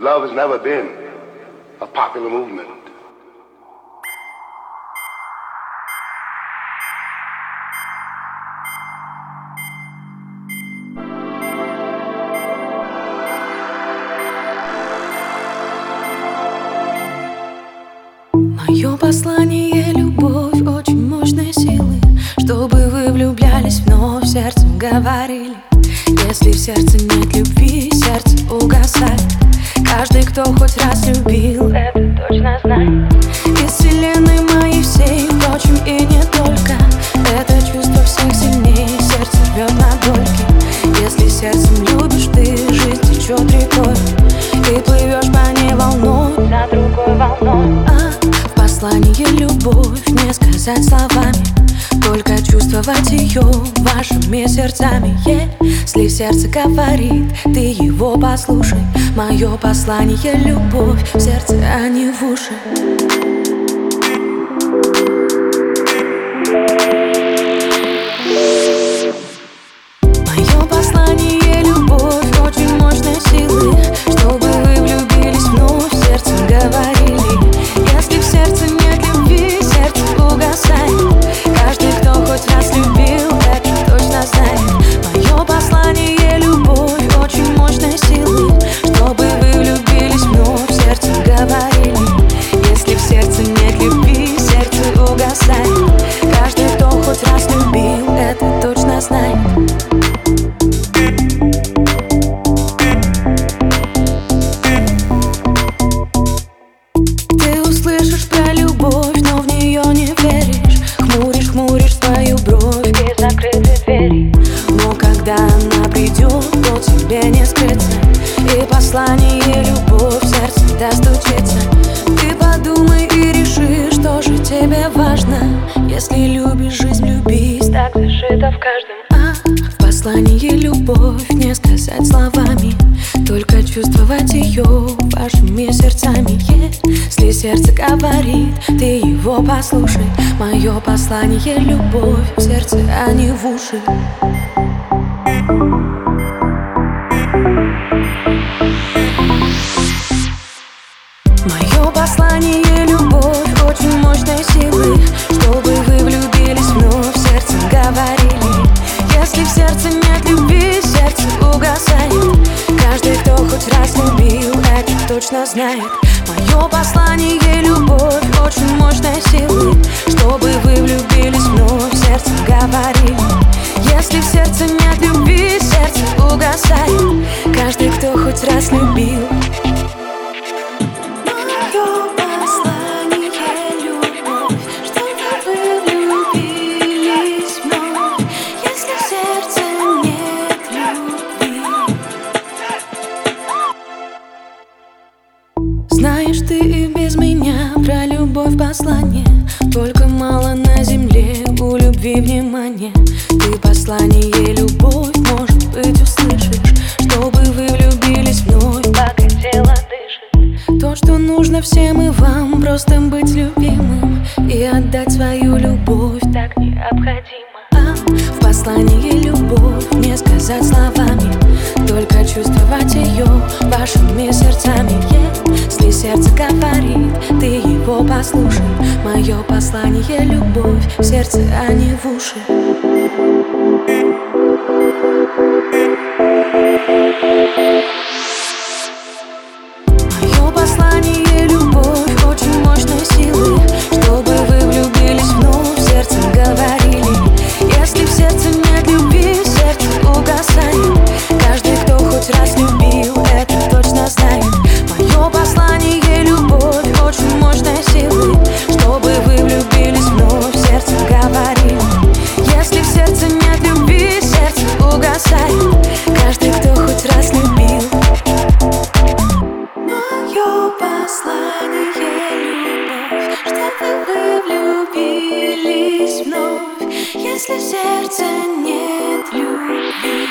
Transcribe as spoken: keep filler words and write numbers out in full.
Love has never been a popular movement. Мое послание — любовь очень мощной силы, чтобы вы влюблялись вновь, сердцем говорили. Если в сердце нет любви, сердце угасает. Каждый, кто хоть раз любил, это точно знает. Из вселенной моей всей, впрочем, и не только. Это чувство всех сильнее, сердце рвет на дольки. Если сердцем любишь ты, жизнь течет рекой, и плывешь по ней волной за другой волной. А в послании любовь не сказать словами, только чувствовать ее вашими сердцами. Если сердце говорит, ты его послушай. Мое послание — любовь в сердце, а не в уши. Мое послание — любовь очень мощной силы, чтобы вы влюбились вновь, сердцем говорили. Если в сердце нет любви, сердце угасает. Каждый, кто хоть раз любил, это точно знает. Мое послание — любовь очень мощной силы, чтобы вы влюбились вновь, сердцем говорили. Если в сердце нет любви, сердце угасает. Каждый, кто хоть раз любил, это точно знает. Ты услышишь про любовь, но в нее не веришь. Хмуришь, хмуришь свою бровь и закрыты двери. Но когда она придет, то тебе не скрыться. И послание — любовь в сердце достучится. Ты подумай и реши, что же тебе важно. Если любишь жизнь, влюбись, так зашито в каждом. А в послании любовь не сказать словами, только чувствовать ее вашими сердцами. Если сердце говорит, ты его послушай. Мое послание — любовь в сердце, а не в уши. Мое послание — любовь очень мощной силы, чтобы вы влюбились вновь, сердцем говорили. Если в сердце нет любви, сердце угасает. Каждый, кто хоть раз любил, это точно знает. Мое послание — любовь очень мощной силы, чтобы вы влюбились вновь, сердцем говорили. Если в сердце нет любви, сердце угасает. Каждый, кто хоть раз любил. Знаешь, ты и без меня про любовь послание, только мало на земле у любви внимания. Ты послание — любовь, может быть, услышишь, чтобы вы влюбились вновь, пока тело дышит. То, что нужно всем и вам, просто быть любимым и отдать свою любовь, так необходимо. А в послании любовь не сказать словами, только чувствовать ее вашими сердцами. Если сердце говорит, ты его послушай. Мое послание — любовь в сердце, а не в уши. Мое послание — любовь очень мощной силы, чтобы вы влюбились вновь, сердцем говорили. Если в сердце нет любви, сердце угасает. Каждый, кто хоть раз любил, это точно знает. Мое послание — любовь очень мощной силы, чтобы вы влюбились вновь, сердцем говорили. Если в сердце нет любви, сердце угасает. Каждый, кто хоть раз любил. Мое послание — любовь, чтобы вы влюбились вновь. Если в сердце нет любви,